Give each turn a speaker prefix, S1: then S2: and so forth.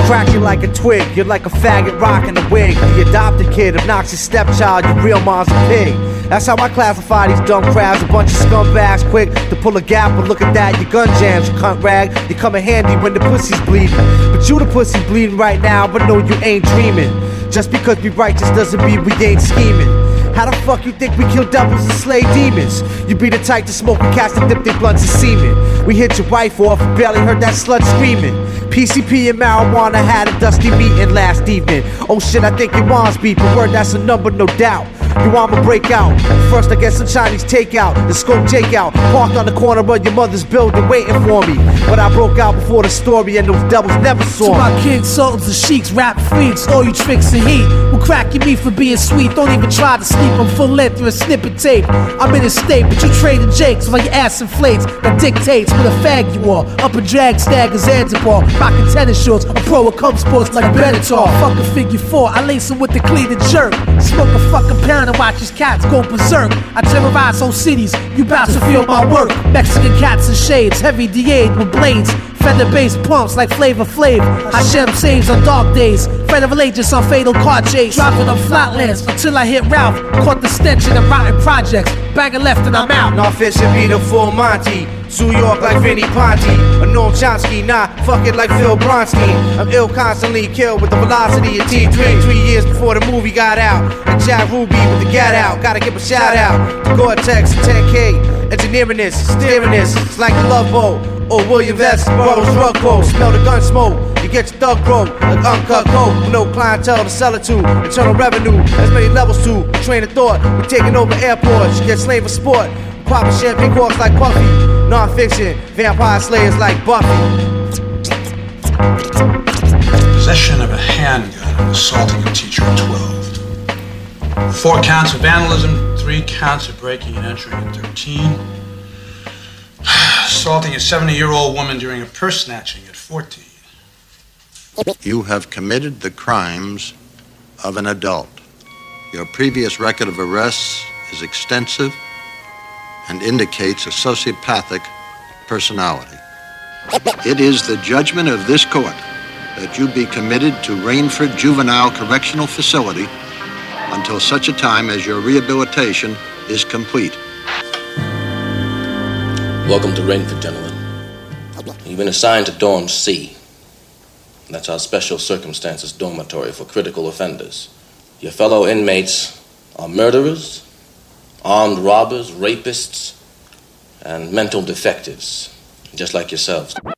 S1: crack you like a twig, you're like a faggot rocking a wig. The adopted kid, obnoxious stepchild, your real mom's a pig. That's how I classify these dumb crowds, a bunch of scumbags quick to pull a gap. But look at that, your gun jams, you cunt rag. You come in handy when the pussy's bleeding. But you the pussy bleeding right now, but no, you ain't dreaming. Just because we righteous doesn't mean we ain't scheming. How the fuck you think we kill devils and slay demons? You be the type to smoke and cast and dip their blunts in semen. We hit your wife off and barely heard that slut screaming. PCP and marijuana had a dusty meeting last evening. Oh shit, I think your mom's beeping. Word, that's a number, no doubt. You I'ma break out. First I get some Chinese takeout, the scope takeout. Parked on the corner of your mother's building waiting for me. But I broke out before the story and those devils never saw me.
S2: To my kids, sultans and sheiks, rap freaks, all you tricks and heat will crack your meat for being sweet. Don't even try to sleep on full length through a snippet tape. I'm in a state, but you trading jakes while your ass inflates. That dictates what a fag you are. Up a drag stag or Zanzibar, rocking tennis shorts, a pro of cum sports like Benatar. Fuck a figure four, I lace him with the clean and jerk. Smoke a fucking pound and watch his cats go berserk. I terrorize whole cities, you bout to feel my work. Mexican cats and shades, heavy D8 with blades. Feather-based pumps like Flavor Flav. Hashem saves on dark days. Federal agents on fatal car chase. Dropping on flatlands until I hit Ralph. Caught the stench in the rotten projects. Banging left and I'm out.
S1: Nah, fish should be the full Monty. New York like Vinnie Ponte. A Noam Chomsky, nah, fuck it like Phil Bronski. I'm ill constantly killed with the velocity of T3. 3 years before the movie got out. And Jack Ruby with the get out. Gotta give a shout out to Gore-Tex, 10K. Engineering this, steering this. It's like the Love Boat. Or William Vest, Burroughs drug quote. Smell the gun smoke, you get your thug broke. Like uncut coke, with no clientele to sell it to. Internal revenue, there's many levels to. Train of thought, we're taking over airports. You get slain for sport, popping champagne corks like Puffy. Non-fiction, vampire slayers like Buffy.
S3: Possession of a handgun and assaulting a teacher at 12. 4 counts of vandalism, 3 counts of breaking and entering at 13. Assaulting a 70-year-old woman during a purse snatching at 14.
S4: You have committed the crimes of an adult. Your previous record of arrests is extensive and indicates a sociopathic personality. It is the judgment of this court that you be committed to Rainford Juvenile Correctional Facility until such a time as your rehabilitation is complete.
S5: Welcome to Rainford, gentlemen. You've been assigned to Dorm C. That's our special circumstances dormitory for critical offenders. Your fellow inmates are murderers, armed robbers, rapists, and mental defectives, just like yourselves.